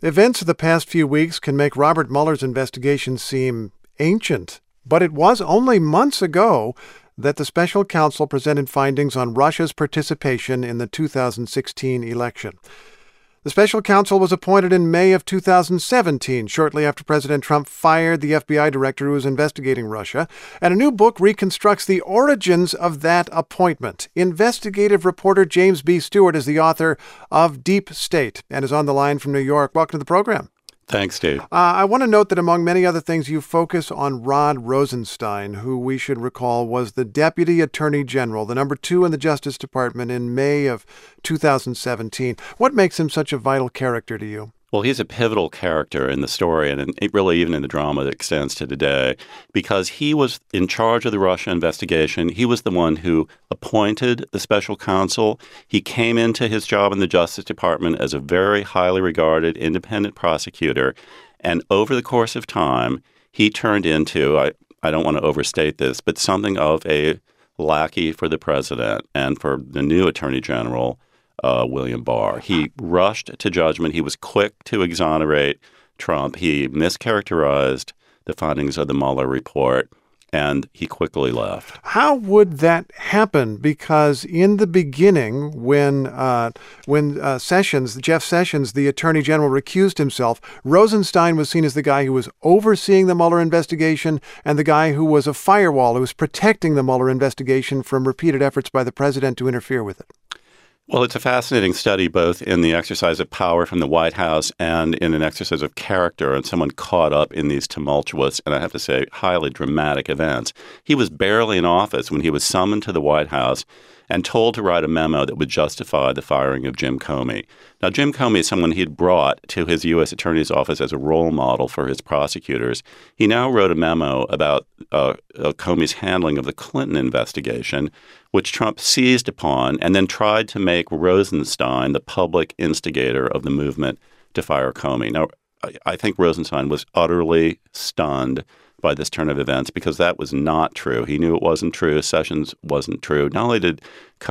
Events of the past few weeks can make Robert Mueller's investigation seem ancient, but it was only months ago that the special counsel presented findings on Russia's participation in the 2016 election. The special counsel was appointed in May of 2017, shortly after President Trump fired the FBI director who was investigating Russia, and a new book reconstructs the origins of that appointment. Investigative reporter James B. Stewart is the author of Deep State and is on the line from New York. Welcome to the program. Thanks, Dave. I want to note that among many other things, you focus on Rod Rosenstein, who we should recall was the Deputy Attorney General, the number 2 in the Justice Department in May of 2017. What makes him such a vital character to you? Well, he's a pivotal character in the story, and really even in the drama that extends to today, because he was in charge of the Russia investigation. He was the one who appointed the special counsel. He came into his job in the Justice Department as a very highly regarded independent prosecutor, and over the course of time, he turned into, I don't want to overstate this, but something of a lackey for the president and for the new Attorney General, William Barr. He rushed to judgment. He was quick to exonerate Trump. He mischaracterized the findings of the Mueller report, and he quickly left. How would that happen? Because in the beginning, when Jeff Sessions, the Attorney General, recused himself, Rosenstein was seen as the guy who was overseeing the Mueller investigation and the guy who was a firewall, who was protecting the Mueller investigation from repeated efforts by the president to interfere with it. Well, it's a fascinating study, both in the exercise of power from the White House and in an exercise of character and someone caught up in these tumultuous and, I have to say, highly dramatic events. He was barely in office when he was summoned to the White House and told to write a memo that would justify the firing of Jim Comey. Now, Jim Comey is someone he had brought to his U.S. Attorney's office as a role model for his prosecutors. He now wrote a memo about Comey's handling of the Clinton investigation, which Trump seized upon and then tried to make Rosenstein the public instigator of the movement to fire Comey. Now, I think Rosenstein was utterly stunned by this turn of events because that was not true. He knew it wasn't true. Sessions wasn't true. Not only did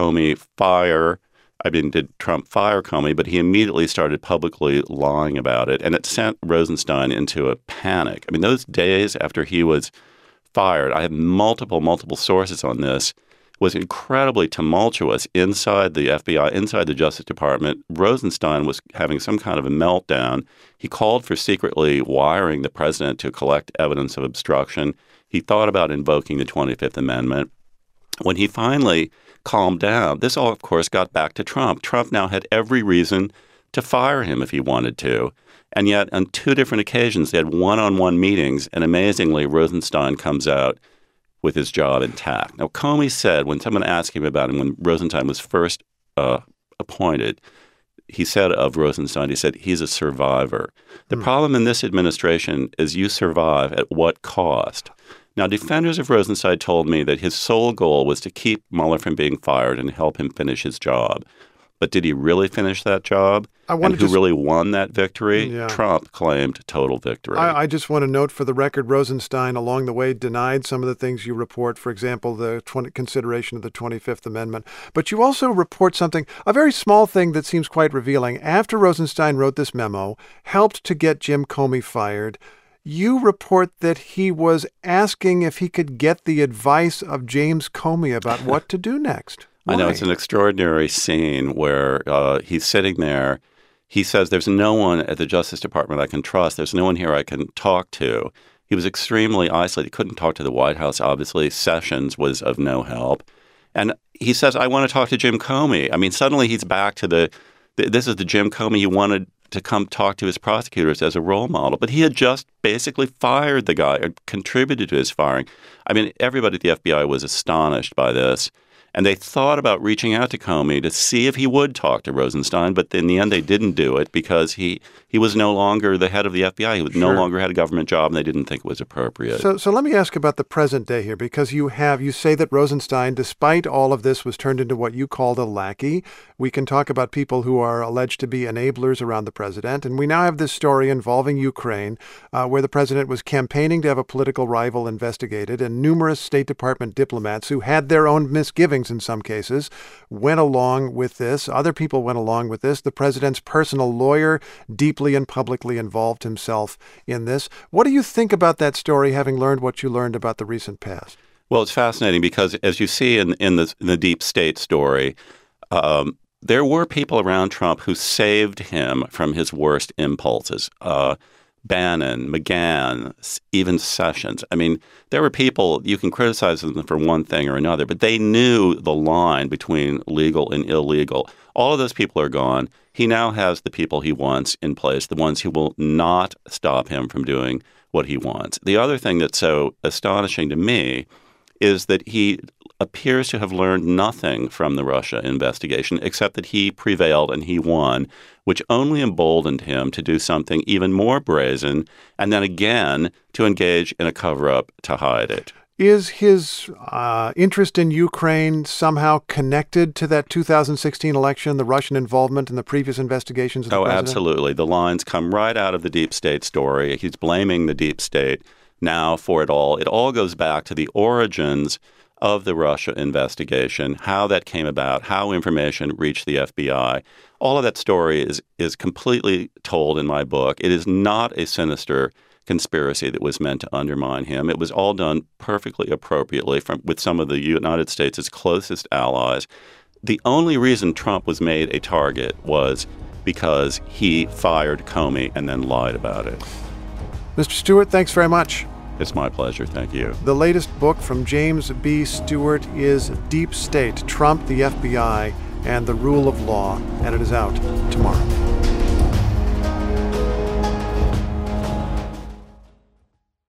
did Trump fire Comey, but he immediately started publicly lying about it, and it sent Rosenstein into a panic. I mean, those days after he was fired, I have multiple sources on this, was incredibly tumultuous inside the FBI, inside the Justice Department. Rosenstein was having some kind of a meltdown. He called for secretly wiring the president to collect evidence of obstruction. He thought about invoking the 25th Amendment. When he finally calmed down, this all, of course, got back to Trump. Trump now had every reason to fire him if he wanted to. And yet, on 2 different occasions, they had one-on-one meetings, and amazingly, Rosenstein comes out with his job intact. Now, Comey said, when someone asked him about him, when Rosenstein was first appointed, he said of Rosenstein, he said, he's a survivor. The problem in this administration is you survive at what cost? Now, defenders of Rosenstein told me that his sole goal was to keep Mueller from being fired and help him finish his job. But did he really finish that job? And who really won that victory? Yeah. Trump claimed total victory. I just want to note for the record, Rosenstein along the way denied some of the things you report, for example, the consideration of the 25th Amendment. But you also report something, a very small thing that seems quite revealing. After Rosenstein wrote this memo, helped to get Jim Comey fired, you report that he was asking if he could get the advice of James Comey about what to do next. Why? I know, it's an extraordinary scene where he's sitting there. He says, there's no one at the Justice Department I can trust. There's no one here I can talk to. He was extremely isolated. He couldn't talk to the White House, obviously. Sessions was of no help. And he says, I want to talk to Jim Comey. I mean, suddenly he's back to this is the Jim Comey he wanted to come talk to his prosecutors as a role model. But he had just basically fired the guy or contributed to his firing. I mean, everybody at the FBI was astonished by this. And they thought about reaching out to Comey to see if he would talk to Rosenstein, but in the end they didn't do it because he was no longer the head of the FBI. He no longer had a government job, and they didn't think it was appropriate. So let me ask about the present day here, because you say that Rosenstein, despite all of this, was turned into what you called a lackey. We can talk about people who are alleged to be enablers around the president, and we now have this story involving Ukraine, where the president was campaigning to have a political rival investigated, and numerous State Department diplomats who had their own misgivings hearings in some cases, went along with this. Other people went along with this. The president's personal lawyer deeply and publicly involved himself in this. What do you think about that story, having learned what you learned about the recent past? Well, it's fascinating because, as you see in the deep state story, there were people around Trump who saved him from his worst impulses. Bannon, McGahn, even Sessions. I mean, there were people, you can criticize them for one thing or another, but they knew the line between legal and illegal. All of those people are gone. He now has the people he wants in place, the ones who will not stop him from doing what he wants. The other thing that's so astonishing to me is that he appears to have learned nothing from the Russia investigation, except that he prevailed and he won, which only emboldened him to do something even more brazen, and then again to engage in a cover-up to hide it. Is his interest in Ukraine somehow connected to that 2016 election, the Russian involvement in the previous investigations of the president? Absolutely. The lines come right out of the deep state story. He's blaming the deep state now for it all. It all goes back to the origins of the Russia investigation, how that came about, how information reached the FBI. All of that story is completely told in my book. It is not a sinister conspiracy that was meant to undermine him. It was all done perfectly appropriately with some of the United States' closest allies. The only reason Trump was made a target was because he fired Comey and then lied about it. Mr. Stewart, thanks very much. It's my pleasure. Thank you. The latest book from James B. Stewart is Deep State, Trump, the FBI, and the Rule of Law, and it is out tomorrow.